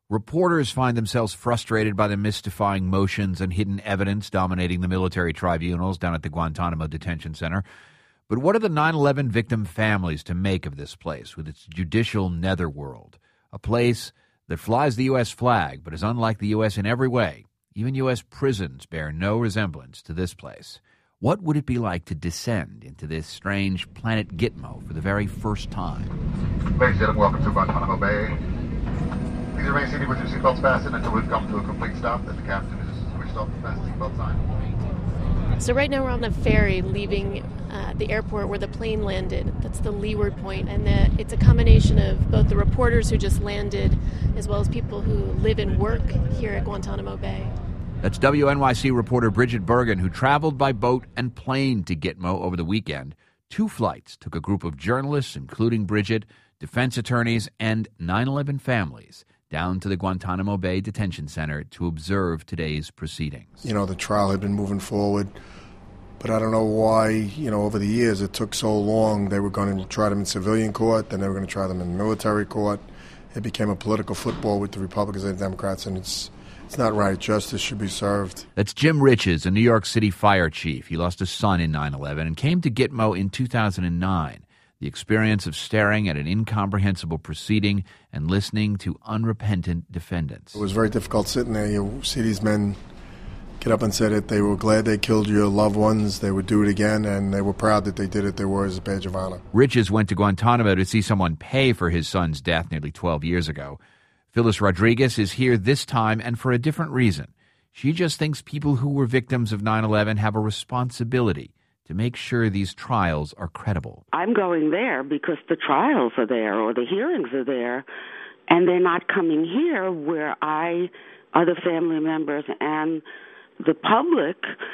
Reporters find themselves frustrated by the mystifying motions and hidden evidence dominating the military tribunals down at the Guantanamo Detention Center. But what are the 9/11 victim families to make of this place with its judicial netherworld? A place that flies the U.S. flag but is unlike the U.S. in every way. Even U.S. prisons bear no resemblance to this place. What would it be like to descend into this strange planet Gitmo for the very first time? Ladies and gentlemen, welcome to Guantanamo Bay. Please remain seated with your seatbelts fastened until we've come to a complete stop. Then the captain has switched off the fasten seatbelt sign. So right now we're on the ferry leaving the airport where the plane landed. That's the leeward point, and it's a combination of both the reporters who just landed as well as people who live and work here at Guantanamo Bay. That's WNYC reporter Bridget Bergen, who traveled by boat and plane to Gitmo over the weekend. 2 flights took a group of journalists, including Bridget, defense attorneys, and 9/11 families down to the Guantanamo Bay Detention Center to observe today's proceedings. You know, the trial had been moving forward, but I don't know why, over the years it took so long. They were going to try them in civilian court, then they were going to try them in military court. It became a political football with the Republicans and the Democrats, and it's not right. Justice should be served. That's Jim Riches, a New York City fire chief. He lost a son in 9/11 and came to Gitmo in 2009. The experience of staring at an incomprehensible proceeding and listening to unrepentant defendants. It was very difficult sitting there. You see these men get up and say that they were glad they killed your loved ones, they would do it again, and they were proud that they did it. They wore it as a badge of honor. Riches went to Guantanamo to see someone pay for his son's death nearly 12 years ago. Phyllis Rodriguez is here this time and for a different reason. She just thinks people who were victims of 9/11 have a responsibility to make sure these trials are credible. I'm going there because the trials are there or the hearings are there, and they're not coming here where other family members and the public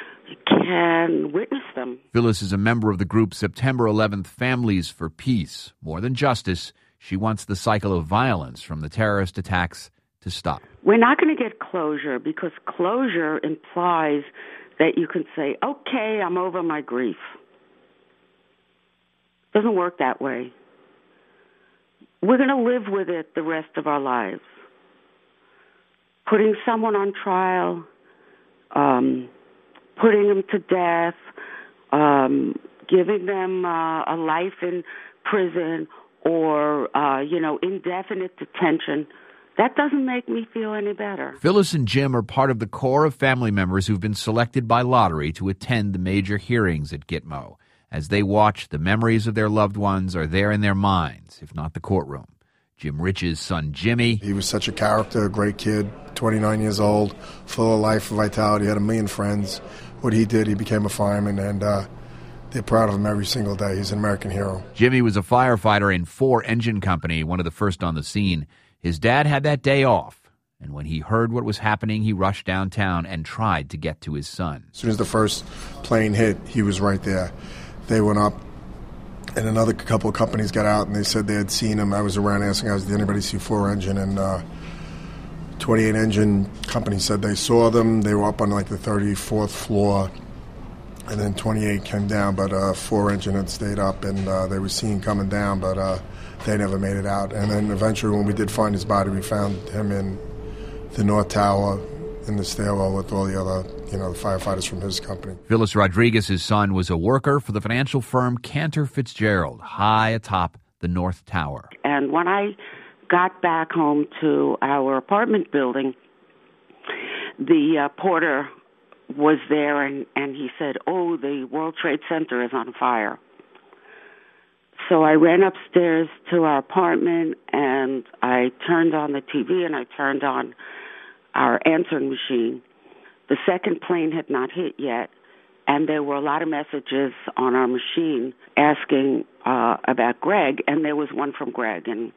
can witness them. Phyllis is a member of the group September 11th Families for Peace. More than justice, she wants the cycle of violence from the terrorist attacks to stop. We're not going to get closure because closure implies that you can say, okay, I'm over my grief. Doesn't work that way. We're going to live with it the rest of our lives. Putting someone on trial, putting them to death, giving them a life in prison or, indefinite detention, that doesn't make me feel any better. Phyllis and Jim are part of the core of family members who've been selected by lottery to attend the major hearings at Gitmo. As they watch, the memories of their loved ones are there in their minds, if not the courtroom. Jim Riches' son, Jimmy. He was such a character, a great kid, 29 years old, full of life and vitality, had a million friends. What he did, he became a fireman, and they're proud of him every single day. He's an American hero. Jimmy was a firefighter in Four Engine Company, one of the first on the scene. His dad had that day off, and when he heard what was happening, he rushed downtown and tried to get to his son. As soon as the first plane hit, he was right there. They went up, and another couple of companies got out, and they said they had seen him. I was around asking, did anybody see Four Engine? And 28 Engine Company said they saw them. They were up on like the 34th floor, and then 28 came down, but Four Engine had stayed up, and they were seen coming down, but they never made it out. And then eventually when we did find his body, we found him in the North Tower in the stairwell with all the other, the firefighters from his company. Phyllis Rodriguez' son was a worker for the financial firm Cantor Fitzgerald, high atop the North Tower. And when I got back home to our apartment building, the porter was there and he said, "Oh, the World Trade Center is on fire." So I ran upstairs to our apartment and I turned on the TV and I turned on our answering machine. The second plane had not hit yet, and there were a lot of messages on our machine asking about Greg, and there was one from Greg, and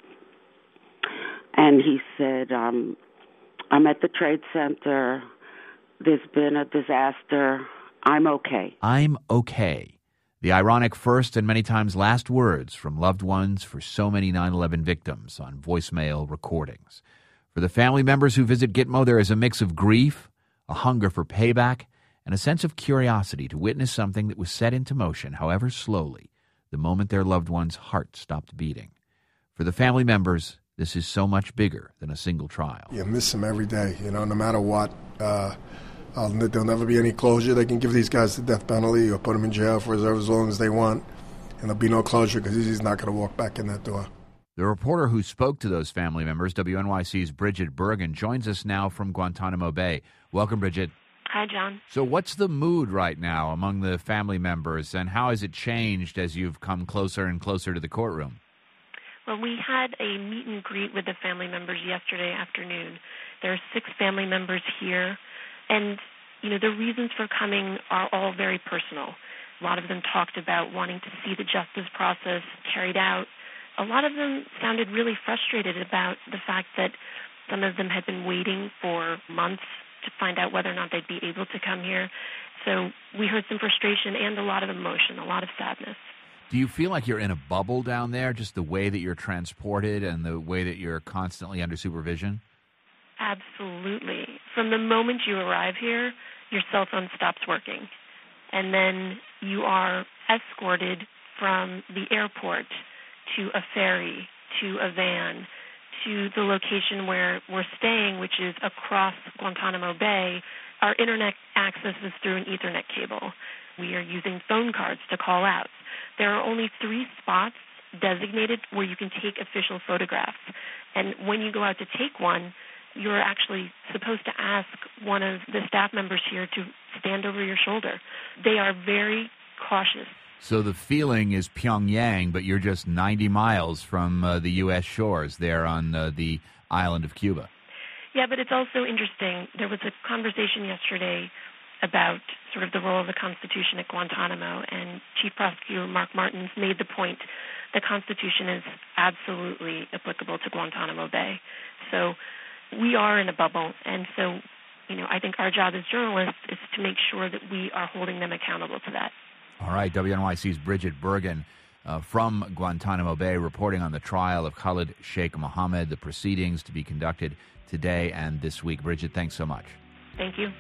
he said, "I'm at the Trade Center. There's been a disaster. I'm okay." I'm okay. The ironic first and many times last words from loved ones for so many 9/11 victims on voicemail recordings. For the family members who visit Gitmo, there is a mix of grief, a hunger for payback, and a sense of curiosity to witness something that was set into motion, however slowly, the moment their loved one's heart stopped beating. For the family members, this is so much bigger than a single trial. You miss them every day, no matter what. There'll never be any closure. They can give these guys the death penalty or put them in jail for as long as they want, and there'll be no closure because he's not going to walk back in that door. The reporter who spoke to those family members, WNYC's Bridget Bergen, joins us now from Guantanamo Bay. Welcome, Bridget. Hi, John. So what's the mood right now among the family members, and how has it changed as you've come closer and closer to the courtroom? Well, we had a meet and greet with the family members yesterday afternoon. There are 6 family members here, and the reasons for coming are all very personal. A lot of them talked about wanting to see the justice process carried out. A lot of them sounded really frustrated about the fact that some of them had been waiting for months to find out whether or not they'd be able to come here. So we heard some frustration and a lot of emotion, a lot of sadness. Do you feel like you're in a bubble down there, just the way that you're transported and the way that you're constantly under supervision? Absolutely. From the moment you arrive here, your cell phone stops working. And then you are escorted from the airport to a ferry, to a van, to the location where we're staying, which is across Guantanamo Bay. Our internet access is through an Ethernet cable. We are using phone cards to call out. There are only 3 spots designated where you can take official photographs. And when you go out to take one, you're actually supposed to ask one of the staff members here to stand over your shoulder. They are very cautious. So the feeling is Pyongyang, but you're just 90 miles from the U.S. shores there on the island of Cuba. Yeah, but it's also interesting. There was a conversation yesterday about sort of the role of the Constitution at Guantanamo, and Chief Prosecutor Mark Martins made the point the Constitution is absolutely applicable to Guantanamo Bay. So we are in a bubble, and so, I think our job as journalists is to make sure that we are holding them accountable to that. All right, WNYC's Bridget Bergen from Guantanamo Bay reporting on the trial of Khalid Sheikh Mohammed, the proceedings to be conducted today and this week. Bridget, thanks so much. Thank you.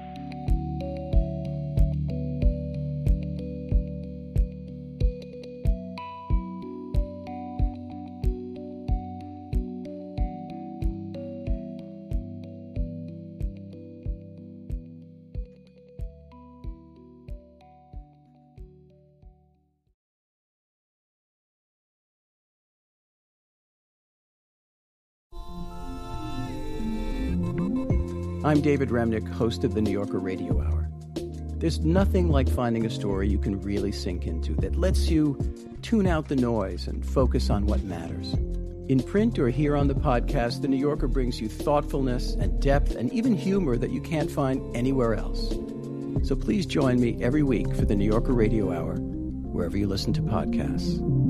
I'm David Remnick, host of the New Yorker Radio Hour. There's nothing like finding a story you can really sink into that lets you tune out the noise and focus on what matters. In print or here on the podcast, the New Yorker brings you thoughtfulness and depth and even humor that you can't find anywhere else. So please join me every week for the New Yorker Radio Hour, wherever you listen to podcasts.